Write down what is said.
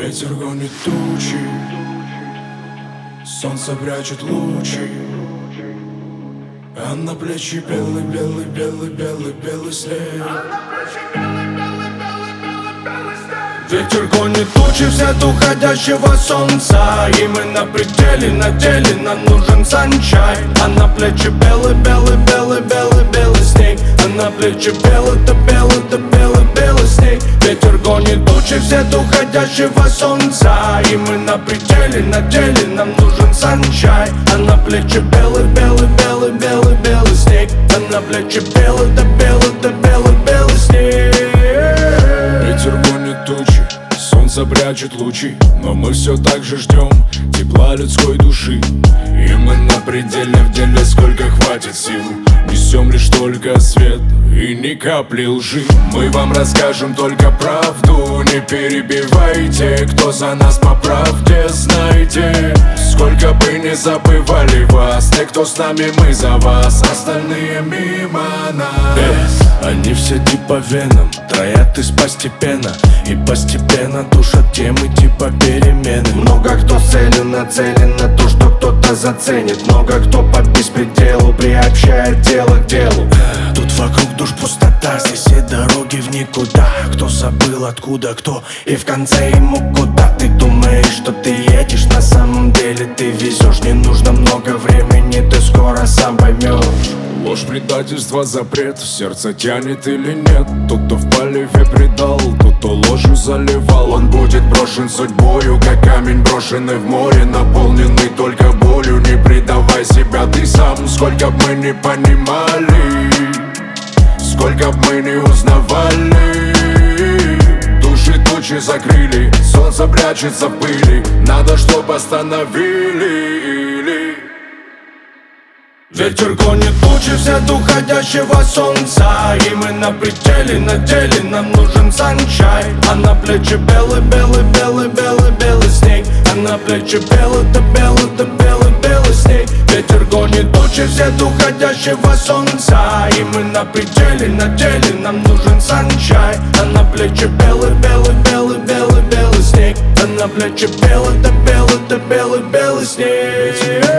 Ветер гонит тучи, солнце прячет лучи, а на плечи белый, белый, белый, белый, белый снег. Ветер гонит тучи вслед уходящего солнца, и мы на пределе, на деле, нам нужен санчай. А на плечи белый, белый, белый, белый, белый снег. А на плечи белый, да белый, да белый, белый снег. Ветер гонит тучи вслед уходящего солнца, и мы на пределе, на деле, нам нужен санчай. А на плечи белый, белый, белый, белый, белый снег. А на плечи белый, да белый, да белый, белый снег. Ветер гонит тучи, солнце прячет лучи, но мы все так же ждем тепла людской души. И мы на пределе, в деле сколько хватит сил, несем лишь только свет и ни капли лжи. Мы вам расскажем только правду, не перебивайте. Кто за нас по правде, знайте. Сколько бы не забывали вас, те, кто с нами, мы за вас, остальные мимо нас. Они все типа веном, троят из постепенно, и постепенно душат темы типа перемены. Много кто нацелен на то, что кто-то заценит. Много кто по беспределу приобщает дело к делу. Тут вокруг душ пустота, здесь все дороги в никуда. Кто забыл откуда кто, и в конце ему куда. Ты думаешь, что ты едешь, на самом деле ты везешь. Не нужно много времени, ты скоро сам поймешь. Ложь, предательство, запрет, сердце тянет или нет. Тот, кто в поливе предал, тот, кто ложью заливал, он будет брошен судьбою, как камень, брошенный в море, наполненный только болью. Не предавай себя ты сам, сколько б мы не понимали, сколько б мы не узнавали. Души тучи закрыли, солнце прячется в пыли, надо, чтоб остановили. Ветер гонит тучи вслед уходящего солнца, и мы на пределе, на деле, нам нужен санчай. А на плечи белый, белый, белый, белый, белый снег. А на плечи белый, да белый, да белый, белый снег. Ветер гонит тучи вслед уходящего солнца, и мы на пределе, на деле, нам нужен санчай. А на плечи белый, белый, белый, белый, белый снег. А на плечи белый, да белый, да белый, белый снег.